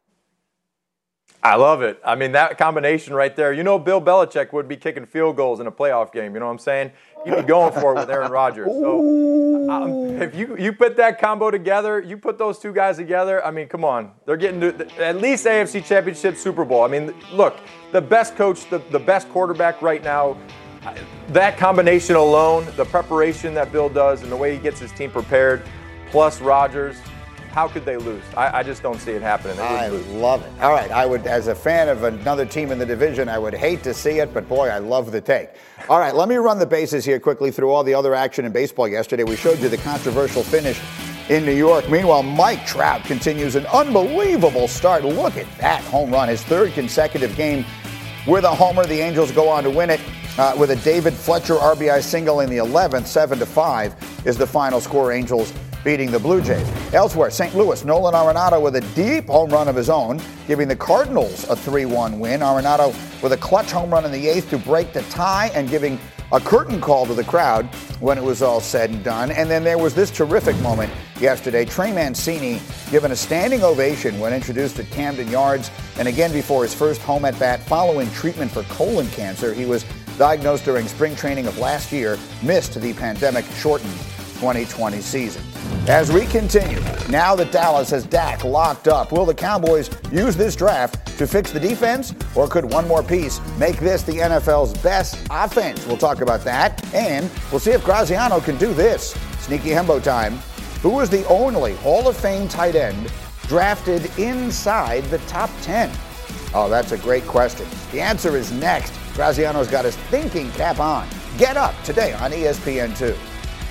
I love it. I mean, that combination right there. You know, Bill Belichick would be kicking field goals in a playoff game. You know what I'm saying? He'd be going for it with Aaron Rodgers. So um, if you, you put that combo together, you put those two guys together, I mean, come on. They're getting to at least A F C Championship, Super Bowl. I mean, look, the best coach, the, the best quarterback right now, that combination alone, the preparation that Bill does and the way he gets his team prepared, plus Rodgers, how could they lose? I, I just don't see it happening. They I lose. love it. All right, I would, as a fan of another team in the division, I would hate to see it, but boy, I love the take. All right, let me run the bases here quickly through all the other action in baseball yesterday. We showed you the controversial finish in New York. Meanwhile, Mike Trout continues an unbelievable start. Look at that home run, his third consecutive game with a homer. The Angels go on to win it uh, with a David Fletcher R B I single in the eleventh. seven to five is the final score. Angels beating the Blue Jays. Elsewhere, Saint Louis, Nolan Arenado with a deep home run of his own, giving the Cardinals a three one win. Arenado with a clutch home run in the eighth to break the tie and giving a curtain call to the crowd when it was all said and done. And then there was this terrific moment yesterday. Trey Mancini given a standing ovation when introduced at Camden Yards, and again before his first home at bat following treatment for colon cancer. He was diagnosed during spring training of last year, missed the pandemic-shortened twenty twenty season. As we continue, now that Dallas has Dak locked up, will the Cowboys use this draft to fix the defense, or could one more piece make this the N F L's best offense? We'll talk about that, and we'll see if Graziano can do this. Sneaky Hembo time. Who was the only Hall of Fame tight end drafted inside the top ten? Oh, that's a great question. The answer is next. Graziano's got his thinking cap on. Get Up today on E S P N two.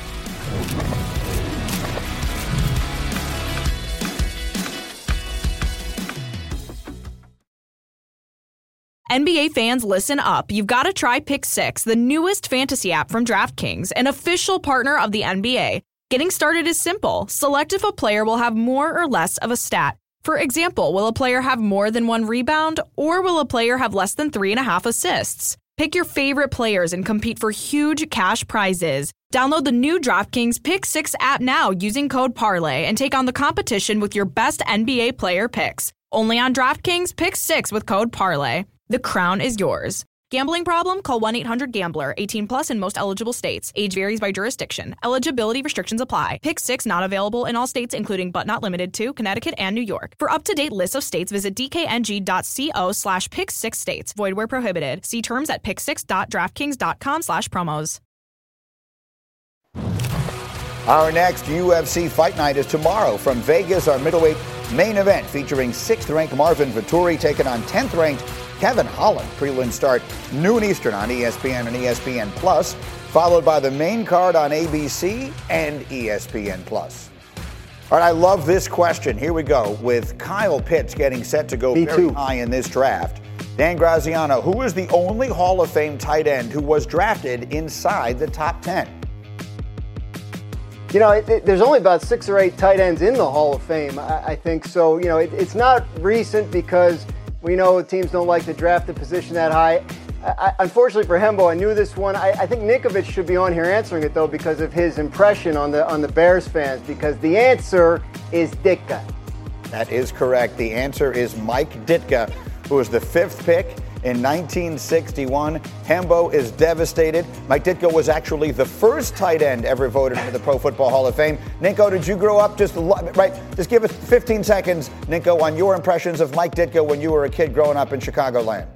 N B A fans, listen up. You've got to try Pick Six, the newest fantasy app from DraftKings, an official partner of the N B A. Getting started is simple. Select if a player will have more or less of a stat. For example, will a player have more than one rebound, or will a player have less than three and a half assists? Pick your favorite players and compete for huge cash prizes. Download the new DraftKings Pick Six app now using code Parlay and take on the competition with your best N B A player picks. Only on DraftKings Pick Six with code Parlay. The crown is yours. Gambling problem? Call one eight hundred gambler. eighteen plus in most eligible states. Age varies by jurisdiction. Eligibility restrictions apply. Pick Six not available in all states, including but not limited to Connecticut and New York. For up-to-date lists of states, visit dkng.co slash pick six states. Void where prohibited. See terms at pick six dot draftkings dot com slash promos. Our next U F C Fight Night is tomorrow from Vegas. Our middleweight main event featuring sixth-ranked Marvin Vettori taking on tenth-ranked Kevin Holland. Prelim start noon Eastern on E S P N and E S P N Plus, followed by the main card on A B C and E S P N Plus. All right, I love this question. Here we go with Kyle Pitts getting set to go Me very too. high in this draft. Dan Graziano, who is the only Hall of Fame tight end who was drafted inside the top ten? You know, it, it, there's only about six or eight tight ends in the Hall of Fame, I, I think. So, you know, it, it's not recent because we know teams don't like to draft the position that high. I, I, unfortunately for Hembo, I knew this one. I, I think Ninkovich should be on here answering it, though, because of his impression on the on the Bears fans, because the answer is Ditka. That is correct. The answer is Mike Ditka, who was the fifth pick in nineteen sixty-one. Hembo is devastated. Mike Ditka was actually the first tight end ever voted into the Pro Football Hall of Fame. Ninko, did you grow up just right? Just give us fifteen seconds, Ninko, on your impressions of Mike Ditka when you were a kid growing up in Chicagoland.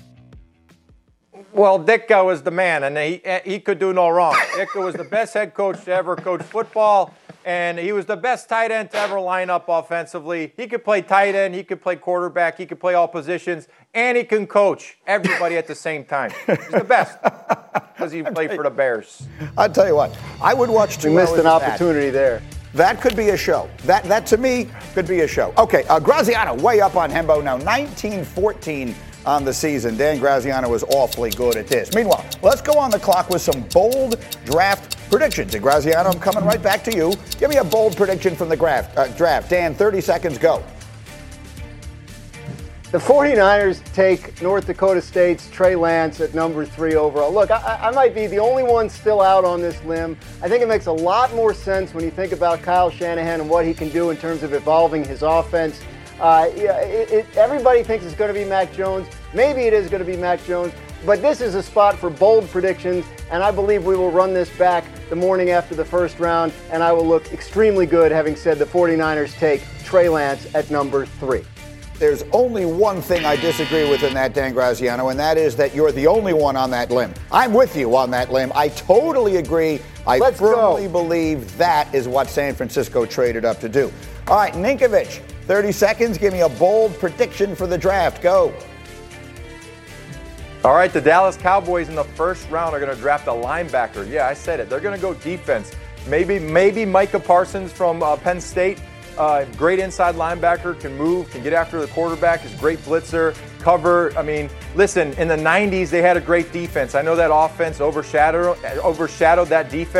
Well, Ditka was the man, and he he could do no wrong. Ditka was the best head coach to ever coach football, and he was the best tight end to ever line up offensively. He could play tight end, he could play quarterback, he could play all positions, and he can coach everybody at the same time. He's the best because he played for the Bears. I'll tell you what, I would watch two You missed hours an of opportunity that. there. That could be a show. That, that to me, could be a show. Okay, uh, Graziano way up on Hembo now, nineteen fourteen on the season. Dan Graziano was awfully good at this. Meanwhile, let's go on the clock with some bold draft predictions. And Graziano, I'm coming right back to you. Give me a bold prediction from the draft. Uh, draft. Dan, thirty seconds, go. The 49ers take North Dakota State's Trey Lance at number three overall. Look, I, I might be the only one still out on this limb. I think it makes a lot more sense when you think about Kyle Shanahan and what he can do in terms of evolving his offense. Uh, yeah, it, it, everybody thinks it's going to be Mac Jones. Maybe it is going to be Mac Jones. But this is a spot for bold predictions, and I believe we will run this back the morning after the first round, and I will look extremely good having said the 49ers take Trey Lance at number three. There's only one thing I disagree with in that, Dan Graziano, and that is that you're the only one on that limb. I'm with you on that limb. I totally agree. I Let's firmly go. believe that is what San Francisco traded up to do. All right, Ninkovich, thirty seconds. Give me a bold prediction for the draft. Go. All right, the Dallas Cowboys in the first round are going to draft a linebacker. Yeah, I said it. They're going to go defense. Maybe, maybe Micah Parsons from uh, Penn State. Uh, great inside linebacker, can move, can get after the quarterback, is a great blitzer, cover. I mean, listen, in the nineties, they had a great defense. I know that offense overshadowed, overshadowed that defense,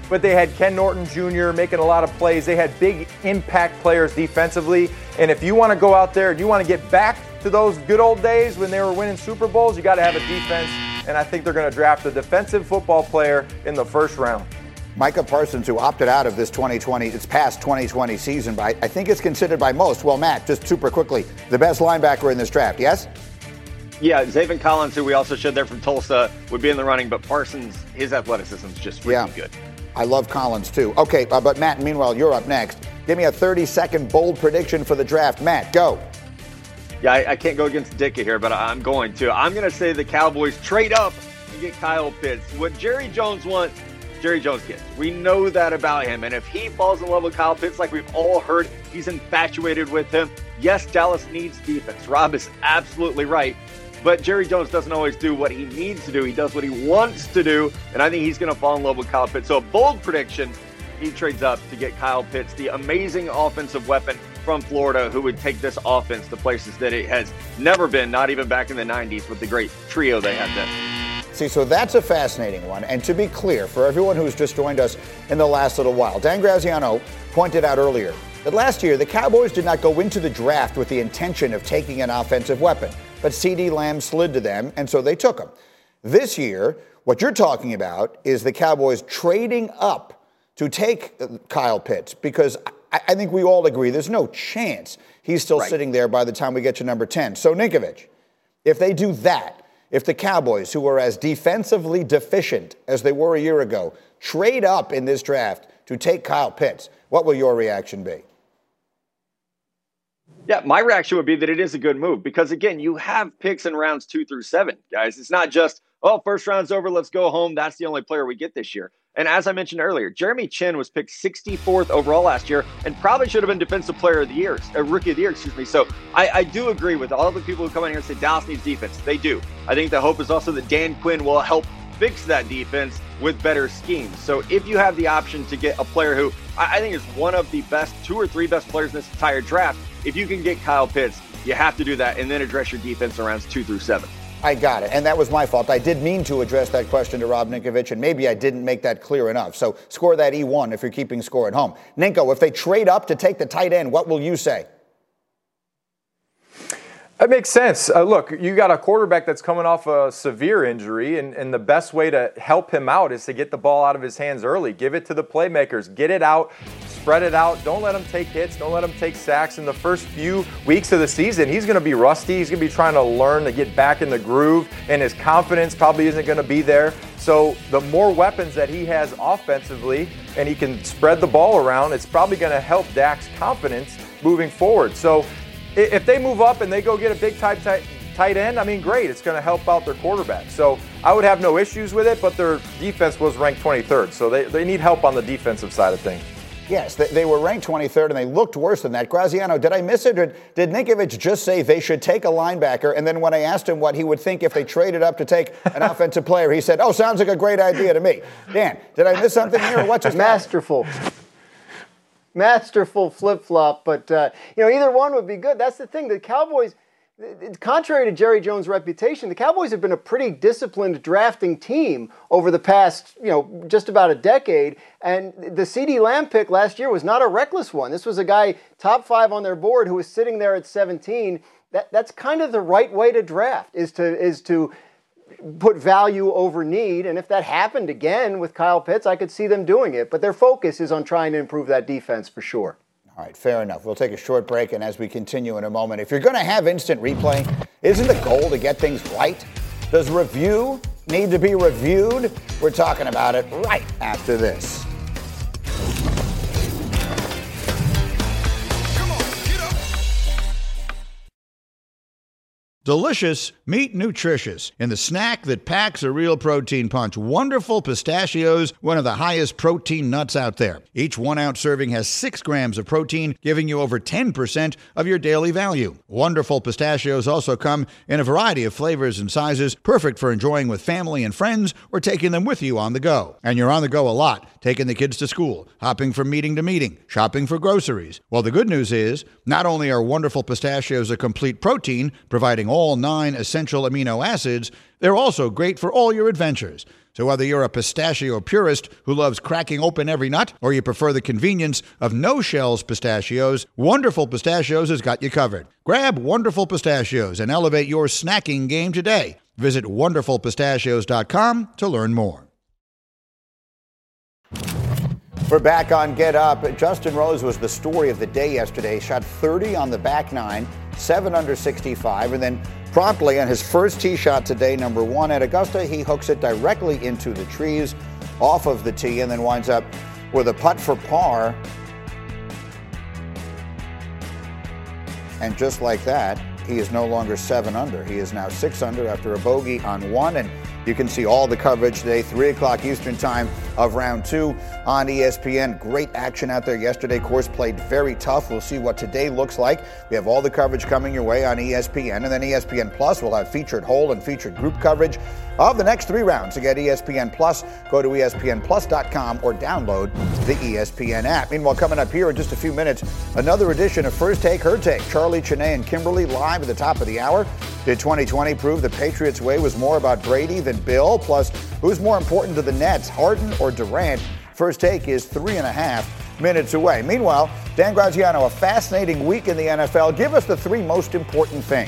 but they had Ken Norton Junior making a lot of plays. They had big impact players defensively. And if you want to go out there and you want to get back to those good old days when they were winning Super Bowls, you got to have a defense. And I think they're going to draft a defensive football player in the first round. Micah Parsons, who opted out of this twenty twenty, it's past twenty twenty season, but I think it's considered by most, well, Matt, just super quickly, the best linebacker in this draft, yes? Yeah, Zaven Collins, who we also showed there from Tulsa, would be in the running, but Parsons, his athleticism is just really yeah. good. I love Collins, too. Okay, uh, but Matt, meanwhile, you're up next. Give me a thirty-second bold prediction for the draft. Matt, go. Yeah, I, I can't go against Dicka here, but I'm going to. I'm going to say the Cowboys trade up and get Kyle Pitts. What Jerry Jones wants, Jerry Jones gets. We know that about him. And if he falls in love with Kyle Pitts, like we've all heard, he's infatuated with him. Yes, Dallas needs defense. Rob is absolutely right. But Jerry Jones doesn't always do what he needs to do. He does what he wants to do. And I think he's going to fall in love with Kyle Pitts. So a bold prediction, he trades up to get Kyle Pitts, the amazing offensive weapon from Florida, who would take this offense to places that it has never been, not even back in the nineties with the great trio they had then. See, so that's a fascinating one. And to be clear, for everyone who's just joined us in the last little while, Dan Graziano pointed out earlier that last year the Cowboys did not go into the draft with the intention of taking an offensive weapon, but CeeDee Lamb slid to them, and so they took him. This year, what you're talking about is the Cowboys trading up to take Kyle Pitts, because I, I think we all agree there's no chance he's still right. sitting there by the time we get to number ten. So, Ninkovich, if they do that, if the Cowboys, who are as defensively deficient as they were a year ago, trade up in this draft to take Kyle Pitts, what will your reaction be? Yeah, my reaction would be that it is a good move because, again, you have picks in rounds two through seven, guys. It's not just, oh, first round's over, let's go home. That's the only player we get this year. And as I mentioned earlier, Jeremy Chinn was picked sixty-fourth overall last year and probably should have been Defensive Player of the Year, uh, Rookie of the Year, excuse me. So I, I do agree with all the people who come in here and say Dallas needs defense. They do. I think the hope is also that Dan Quinn will help fix that defense with better schemes. So if you have the option to get a player who I, I think is one of the best, two or three best players in this entire draft, if you can get Kyle Pitts, you have to do that and then address your defense in rounds two through seven. I got it, and that was my fault. I did mean to address that question to Rob Ninkovich, and maybe I didn't make that clear enough. So score that E one if you're keeping score at home. Ninko, if they trade up to take the tight end, what will you say? That makes sense. Uh, look, you got a quarterback that's coming off a severe injury, and, and the best way to help him out is to get the ball out of his hands early. Give it to the playmakers. Get it out. Spread it out. Don't let him take hits. Don't let him take sacks. In the first few weeks of the season, he's going to be rusty. He's going to be trying to learn to get back in the groove, and his confidence probably isn't going to be there. So the more weapons that he has offensively and he can spread the ball around, it's probably going to help Dak's confidence moving forward. So if they move up and they go get a big tight, tight, tight end, I mean, great. It's going to help out their quarterback. So I would have no issues with it, but their defense was ranked twenty-third. So they, they need help on the defensive side of things. Yes, they, they were ranked twenty-third, and they looked worse than that. Graziano, did I miss it, or did Ninkovich just say they should take a linebacker, and then when I asked him what he would think if they traded up to take an offensive player, he said, oh, sounds like a great idea to me. Dan, did I miss something here, or what just Masterful. Masterful flip-flop, but, uh, you know, either one would be good. That's the thing. The Cowboys, contrary to Jerry Jones' reputation, the Cowboys have been a pretty disciplined drafting team over the past, you know, just about a decade. And the CeeDee Lamb pick last year was not a reckless one. This was a guy top five on their board who was sitting there at seventeen. That that's kind of the right way to draft, is to is to put value over need. And if that happened again with Kyle Pitts, I could see them doing it. But their focus is on trying to improve that defense for sure. All right, fair enough. We'll take a short break, and as we continue in a moment, if you're going to have instant replay, isn't the goal to get things right? Does review need to be reviewed? We're talking about it right after this. Delicious, meet nutritious in the snack that packs a real protein punch. Wonderful Pistachios, one of the highest protein nuts out there. Each one-ounce serving has six grams of protein, giving you over ten percent of your daily value. Wonderful Pistachios also come in a variety of flavors and sizes, perfect for enjoying with family and friends or taking them with you on the go. And you're on the go a lot, taking the kids to school, hopping from meeting to meeting, shopping for groceries. Well, the good news is, not only are Wonderful Pistachios a complete protein, providing all nine essential amino acids, they're also great for all your adventures. So whether you're a pistachio purist who loves cracking open every nut, or you prefer the convenience of no-shells pistachios, Wonderful Pistachios has got you covered. Grab Wonderful Pistachios and elevate your snacking game today. Visit wonderful pistachios dot com to learn more. We're back on Get Up. Justin Rose was the story of the day yesterday. Shot thirty on the back nine, seven under sixty-five, and then promptly on his first tee shot today, number one at Augusta, he hooks it directly into the trees off of the tee and then winds up with a putt for par. And just like that, he is no longer seven under. He is now six under after a bogey on one. And you can see all the coverage today, three o'clock Eastern time of round two on E S P N. Great action out there yesterday. Course played very tough. We'll see what today looks like. We have all the coverage coming your way on E S P N. And then E S P N Plus will have featured hole and featured group coverage of the next three rounds. To get E S P N Plus, go to E S P N plus dot com or download the E S P N app. Meanwhile, coming up here in just a few minutes, another edition of First Take, Her Take. Charlie, Chiney, and Kimberly live at the top of the hour. Did twenty twenty prove the Patriots' way was more about Brady than Bill? Plus, who's more important to the Nets, Harden or Durant? First Take is three and a half minutes away. Meanwhile, Dan Graziano, a fascinating week in the N F L. Give us the three most important things.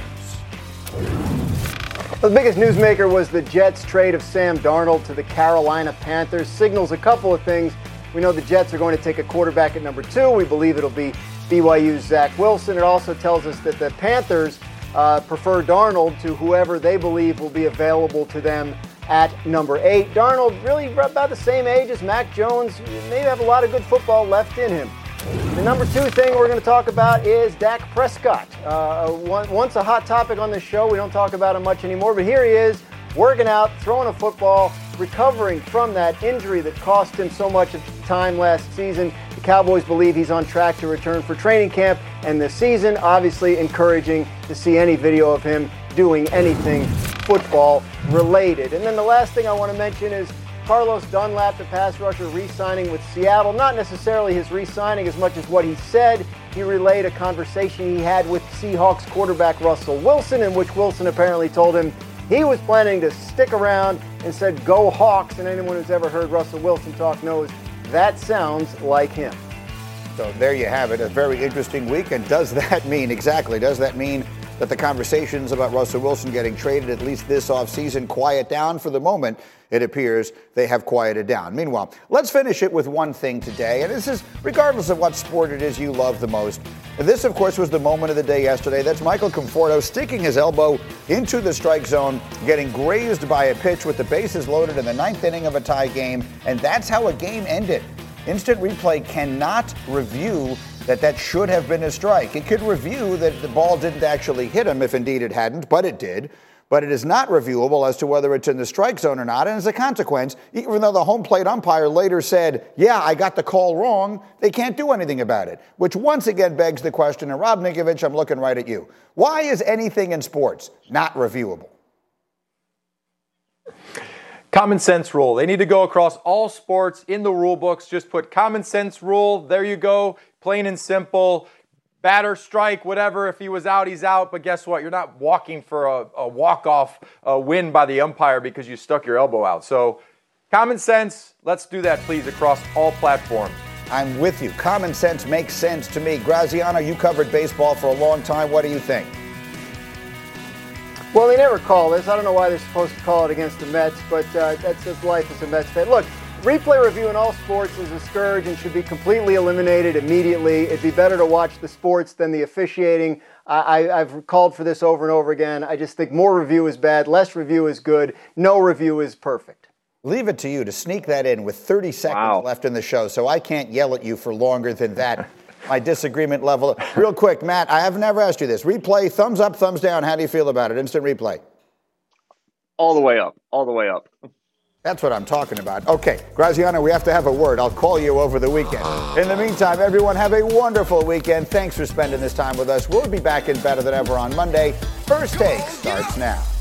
The biggest newsmaker was the Jets' trade of Sam Darnold to the Carolina Panthers. Signals a couple of things. We know the Jets are going to take a quarterback at number two. We believe it'll be B Y U's Zach Wilson. It also tells us that the Panthers uh, prefer Darnold to whoever they believe will be available to them at number eight. Darnold really about the same age as Mac Jones. May have a lot of good football left in him. The number two thing we're going to talk about is Dak Prescott. Uh, once a hot topic on this show, we don't talk about him much anymore, but here he is, working out, throwing a football, recovering from that injury that cost him so much of time last season. The Cowboys believe he's on track to return for training camp and the season. Obviously encouraging to see any video of him doing anything football related. And then the last thing I want to mention is Carlos Dunlap, the pass rusher, re-signing with Seattle. Not necessarily his re-signing as much as what he said. He relayed a conversation he had with Seahawks quarterback Russell Wilson, in which Wilson apparently told him he was planning to stick around and said, "Go Hawks." And anyone who's ever heard Russell Wilson talk knows that sounds like him. So there you have it, a very interesting week. And does that mean, exactly, does that mean that the conversations about Russell Wilson getting traded, at least this offseason, quiet down? For the moment, it appears they have quieted down. Meanwhile, let's finish it with one thing today, and this is regardless of what sport it is you love the most. And this, of course, was the moment of the day yesterday. That's Michael Conforto sticking his elbow into the strike zone, getting grazed by a pitch with the bases loaded in the ninth inning of a tie game, and that's how a game ended. Instant replay cannot review that that should have been a strike. It could review that the ball didn't actually hit him, if indeed it hadn't, but it did. But it is not reviewable as to whether it's in the strike zone or not. And as a consequence, even though the home plate umpire later said, yeah, I got the call wrong, they can't do anything about it. Which once again begs the question, and Rob Ninkovich, I'm looking right at you. Why is anything in sports not reviewable? Common sense rule. They need to go across all sports in the rule books. Just put common sense rule. There you go. Plain and simple. Batter, strike, whatever. If he was out, he's out. But guess what? You're not walking for a, a walk-off uh, win by the umpire because you stuck your elbow out. So common sense, let's do that, please, across all platforms. I'm with you. Common sense makes sense to me. Graziano, you covered baseball for a long time. What do you think? Well, they never call this. I don't know why they're supposed to call it against the Mets, but uh, that's just life as a Mets fan. Look, replay review in all sports is a scourge and should be completely eliminated immediately. It'd be better to watch the sports than the officiating. I, I've called for this over and over again. I just think more review is bad, less review is good, no review is perfect. Leave it to you to sneak that in with thirty seconds wow. left in the show, so I can't yell at you for longer than that. My disagreement level. Real quick, Matt, I have never asked you this. Replay, thumbs up, thumbs down. How do you feel about it? Instant replay. All the way up. All the way up. That's what I'm talking about. Okay, Graziano, we have to have a word. I'll call you over the weekend. In the meantime, everyone have a wonderful weekend. Thanks for spending this time with us. We'll be back in better than ever on Monday. First Take starts now.